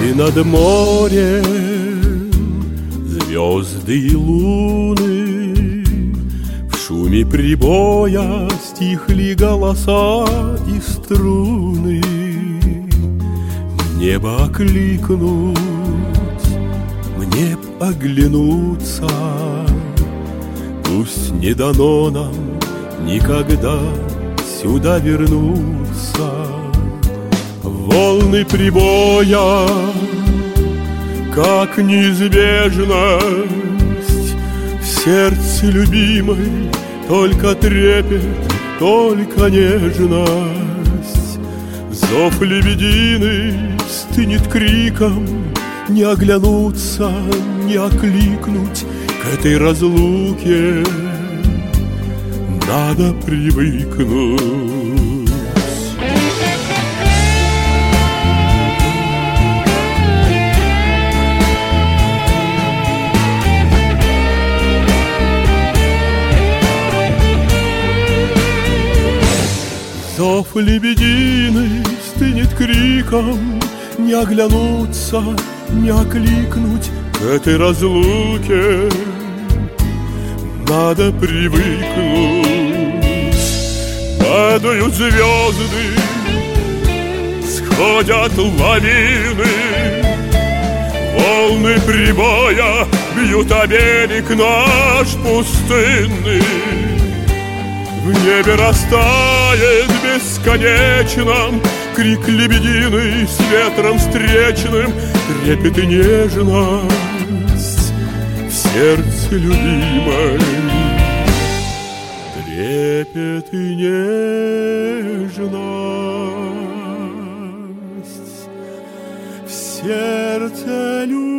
И над морем звезды и луны, в шуме прибоя стихли голоса и струны. Мне бы окликнуть, мне б оглянуться, пусть не дано нам никогда сюда вернуться. Волны прибоя, как неизбежность, в сердце любимой только трепет, только нежность. Зов лебединый стынет криком, не оглянуться, не окликнуть. К этой разлуке надо привыкнуть. Зов лебединый стынет криком, не оглянуться, не окликнуть. К этой разлуке надо привыкнуть. Падают звезды, сходят лавины, волны прибоя бьют о берег наш пустынный. В небе растает бесконечным крик лебединый с ветром встречным, трепет и нежность в сердце любимой. Трепет и нежность в сердце любимой.